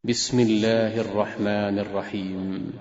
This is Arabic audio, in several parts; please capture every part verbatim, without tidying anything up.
بسم الله الرحمن الرحيم.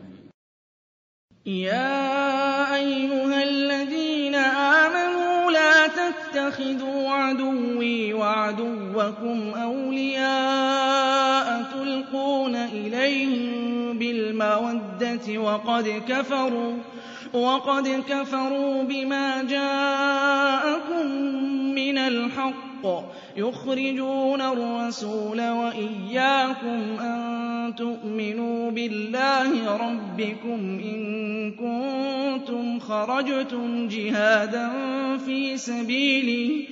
يا أيها الذين آمنوا لا تتخذوا عدوي وعدوكم أولياء تلقون إليهم بالمودة وقد كفروا وقد كفروا بما جاءكم من الحق يخرجون الرسول وإياكم أن تؤمنوا بالله ربكم إن كنتم خرجتم جهادا في سبيلي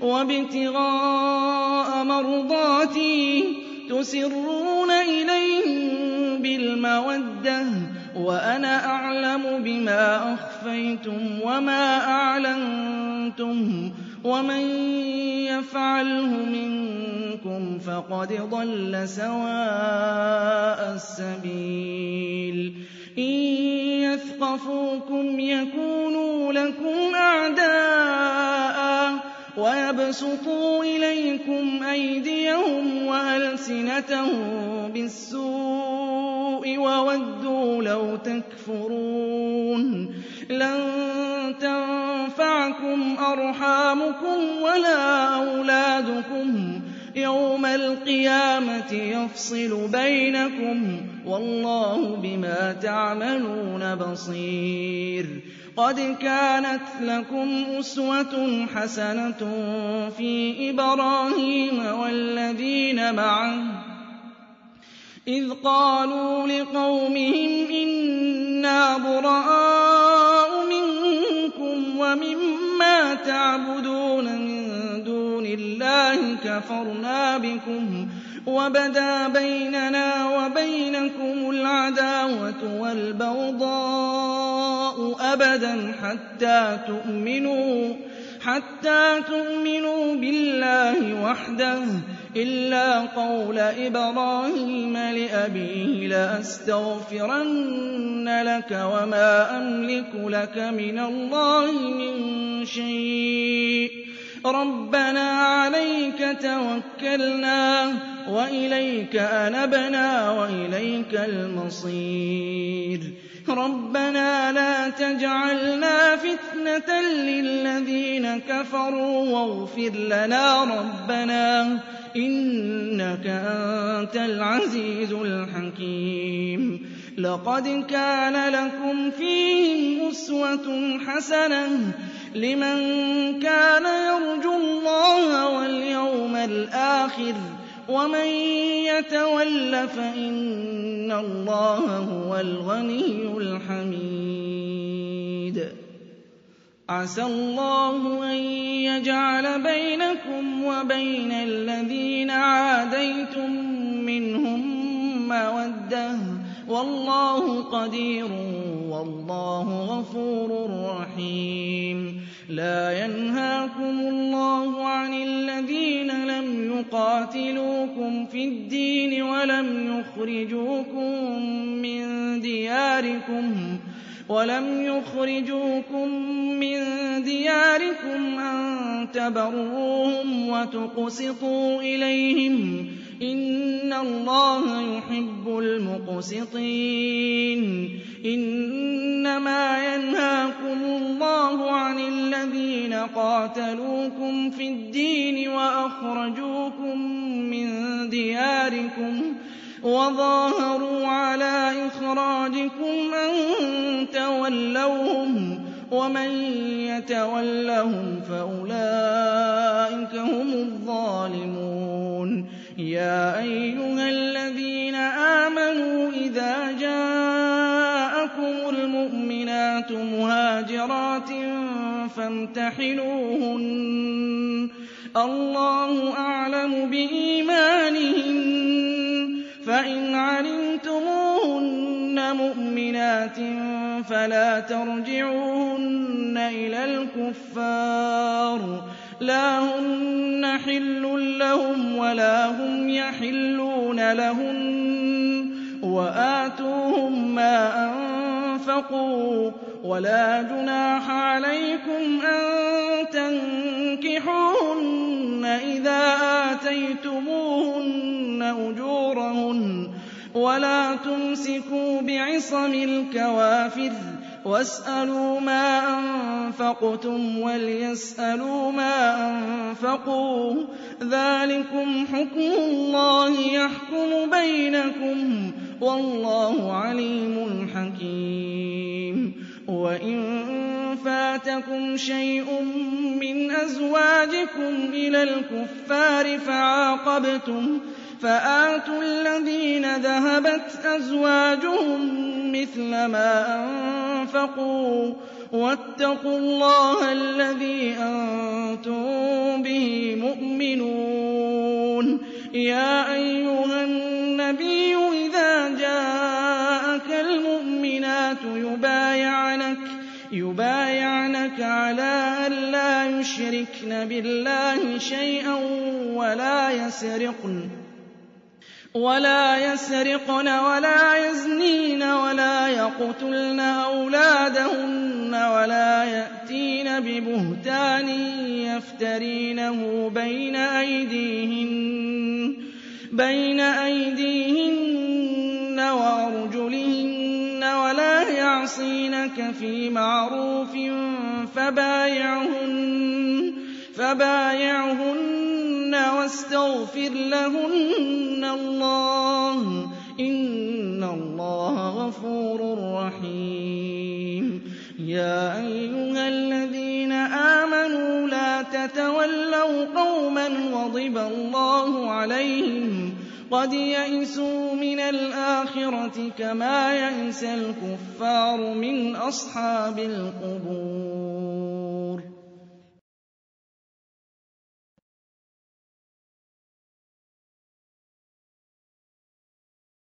وابتغاء مرضاتي تسرون إليهم بالمودة وأنا أعلم بما أخفيتم وما أعلنتم ومن يفعله منكم فقد ضل سواء السبيل إن يثقفوكم يكونوا لكم أعداء ويبسطوا إليكم أيديهم وألسنتهم بالسوء وودوا لو تكفرون لن تنفعكم أرحامكم ولا أولادكم يوم القيامة يفصل بينكم والله بما تعملون بصير قد كانت لكم أسوة حسنة في إبراهيم والذين معه إذ قالوا لقومهم إنا براء منكم ومما تعبدون من دون الله كفرنا بكم وبدا بيننا وبينكم العداوة والبغضاء أبدا حتى تؤمنوا حتى تؤمنوا بالله وحده إلا قول إبراهيم لأبيه لأستغفرن لك وما أملك لك من الله من شيء ربنا عليك توكلنا وإليك أنبنا وإليك المصير ربنا لا تجعلنا فتنة للذين كفروا واغفر لنا ربنا إنك أنت العزيز الحكيم لقد كان لكم فيهم أسوة حسنة لمن كان يرجو الله واليوم الآخر ومن يتول فإن الله هو الغني الحميد عسى الله أن يجعل بينكم وبين الذين عاديتم منهم مودة والله قدير والله غفور رحيم لا ينهاكم الله عن الذين لم يقاتلوكم في الدين ولم يخرجوكم من دياركم ولم يخرجوكم من دياركم أن تبروهم وتقسطوا إليهم إن الله يحب المقسطين إنما ينهاكم الله عن الذين قاتلوكم في الدين وأخرجوكم من دياركم وظاهروا على إخراجكم أن تولوهم ومن يتولهم فأولئك هم الظالمون يا أيها الذين آمنوا إذا جاءكم المؤمنات مهاجرات فامتحنوهن الله أعلم بإيمانهن فإن علمتموهن مؤمنات فلا ترجعوهن إلى الكفار لا هن حل لهم ولا هم يحلون لهن وآتوهم ما أنفقوا ولا جناح عليكم أن تنكحوهن إذا آتيتموهن أجورهن ولا تمسكوا بعصم الكوافر واسألوا ما أنفقتم وليسألوا ما أنفقوا ذلكم حكم الله يحكم بينكم والله عليم حكيم وإن فاتكم شيء من أزواجكم إلى الكفار فعاقبتم فآتوا الذين ذهبت أزواجهم مثل ما أنفقوا واتقوا الله الذي أنتم به مؤمنون يا أيها النبي إذا جاءك المؤمنات يبايعنك يبايعنك على أن لا يشركن بالله شيئا ولا يسرقن ولا يسرقن ولا يزنين ولا يقتلن أولادهن ولا يأتين ببهتان يفترينه بين أيديهن بين أيديهن وأرجلهن ولا يعصينك في معروف فبايعهن فبايعهن واستغفر لهن الله إن الله غفور رحيم يا أيها الذين آمنوا لا تتولوا قوما غضب الله عليهم قد يئسوا من الآخرة كما يئس الكفار من أصحاب القبور